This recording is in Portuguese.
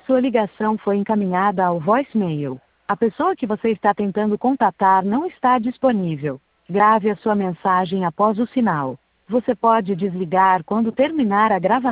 Sua ligação foi encaminhada ao voicemail. A pessoa que você está tentando contatar não está disponível. Grave a sua mensagem após o sinal. Você pode desligar quando terminar a gravação.